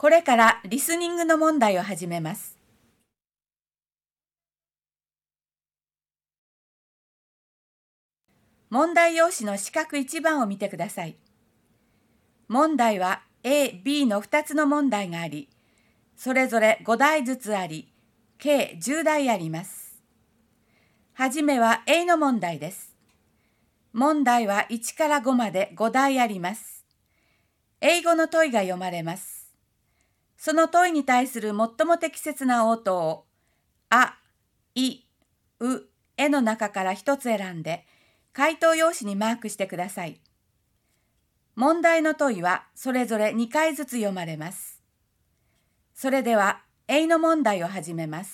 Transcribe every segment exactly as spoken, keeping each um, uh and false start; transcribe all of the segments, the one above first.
これからリスニングの問題を始めます。問題用紙の四角いちばんを見てください。問題は A、B のふたつの問題があり、それぞれごだいずつあり、計じゅうだいあります。はじめは A の問題です。問題はいちからごまでごだいあります。英語の問いが読まれます。その問いに対する最も適切な応答を、あ、い、う、えの中から一つ選んで、回答用紙にマークしてください。問題の問いはそれぞれにかいずつ読まれます。それでは A の問題を始めます。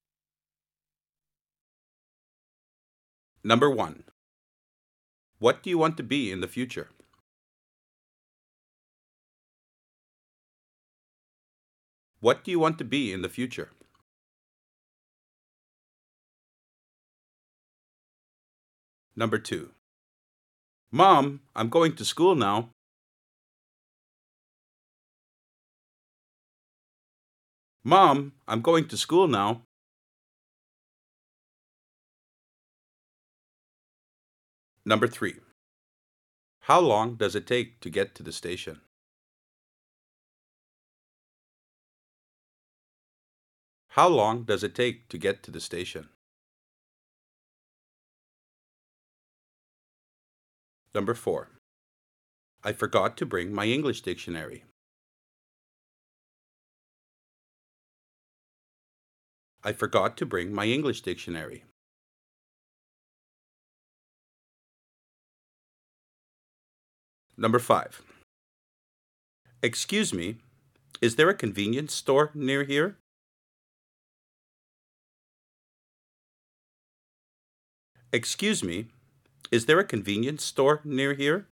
Number one. What do you want to be in the future? What do you want to be in the future? Number two. Mom, I'm going to school now. Mom, I'm going to school now. Number three. How long does it take to get to the station? How long does it take to get to the station? Number four. I forgot to bring my English dictionary. I forgot to bring my English dictionary. Number five. Excuse me, is there a convenience store near here? Excuse me, is there a convenience store near here?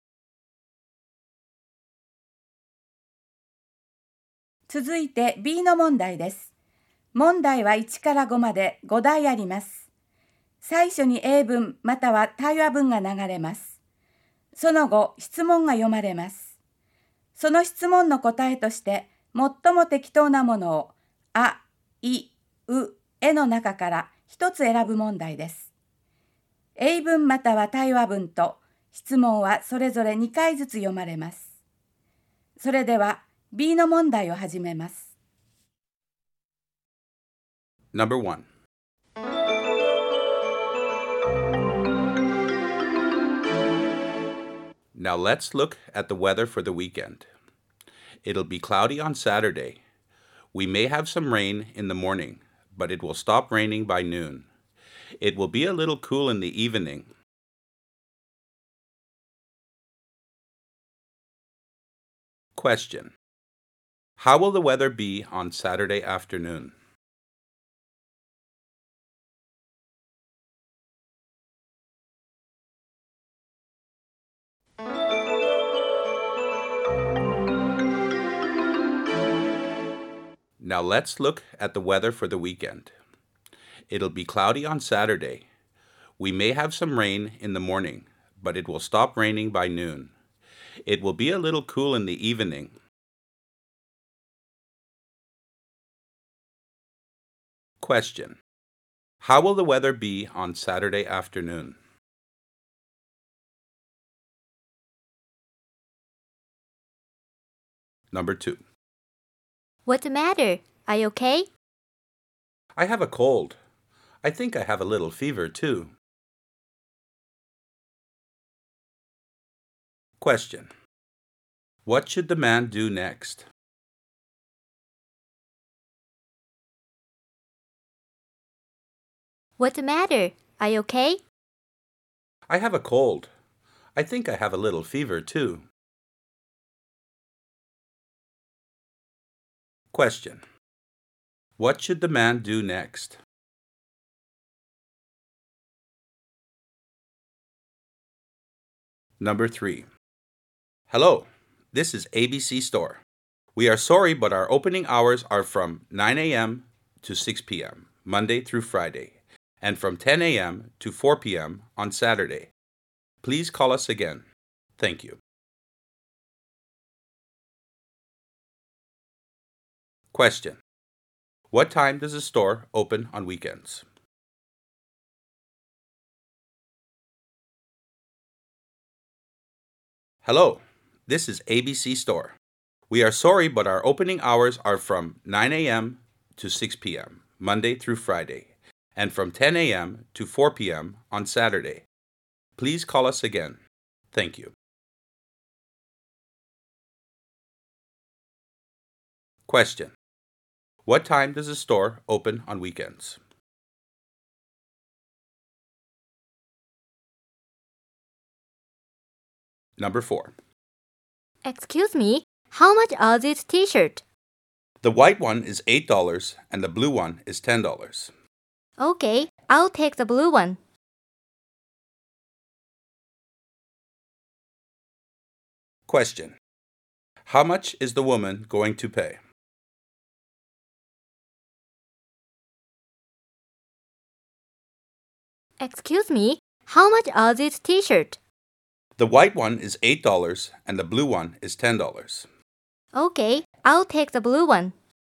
続いて B の問題です。問題はいちからごまでごだいあります。最初に英文または対話文が流れます。その後、質問が読まれます。その質問の答えとして、最も適当なものを、あ、い、う、えの中から一つ選ぶ問題です。英文または対話文と質問はそれぞれにかいずつ読まれます。それでは B の問題を始めます。 Number one. Now let's look at the weather for the weekend. It'll be cloudy on Saturday. We may have some rain in the morning, but it will stop raining by noon. It will be a little cool in the evening. Question. How will the weather be on Saturday afternoon? Now let's look at the weather for the weekend. It'll be cloudy on Saturday. We may have some rain in the morning, but it will stop raining by noon. It will be a little cool in the evening. Question. How will the weather be on Saturday afternoon? Number two. What's the matter? Are you okay? I have a cold. I think I have a little fever, too. Question. What should the man do next? What's the matter? Are you okay? I have a cold. I think I have a little fever, too. Question. What should the man do next? Number three. Hello, this is A B C Store. We are sorry, but our opening hours are from nine a.m. to six p.m., Monday through Friday, and from ten a.m. to four p.m. on Saturday. Please call us again. Thank you. Question. What time does the store open on weekends? Hello, this is A B C Store. We are sorry, but our opening hours are from nine a.m. to six p.m., Monday through Friday, and from ten a.m. to four p.m. on Saturday. Please call us again. Thank you. Question. What time does the store open on weekends? Number four. Excuse me, how much are these t-shirts? The white one is eight dollars and the blue one is ten dollars. Okay, I'll take the blue one. Question. How much is the woman going to pay? Excuse me, how much are these t-shirts? The white one is eight dollars and the blue one is ten dollars. Okay, I'll take the blue one.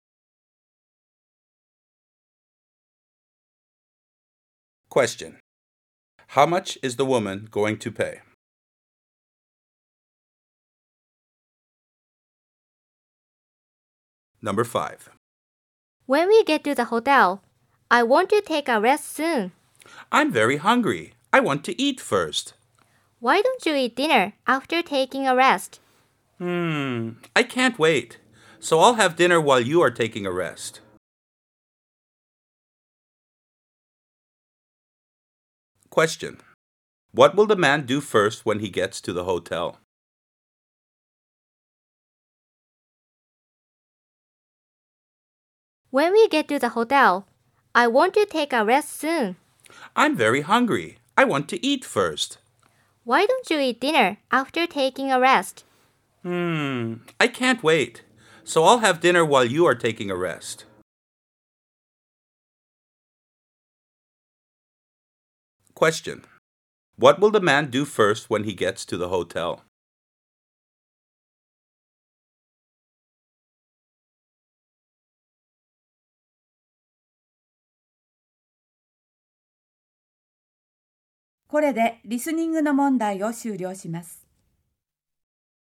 Question. How much is the woman going to pay? Number five. When we get to the hotel, I want to take a rest soon. I'm very hungry. I want to eat first. Why don't you eat dinner after taking a rest? Hmm, I can't wait. So I'll have dinner while you are taking a rest. Question. What will the man do first when he gets to the hotel? When we get to the hotel, I want to take a rest soon. I'm very hungry. I want to eat first. Why don't you eat dinner after taking a rest? Hmm, I can't wait. So I'll have dinner while you are taking a rest. Question. What will the man do first when he gets to the hotel? これでリスニングの問題を終了します。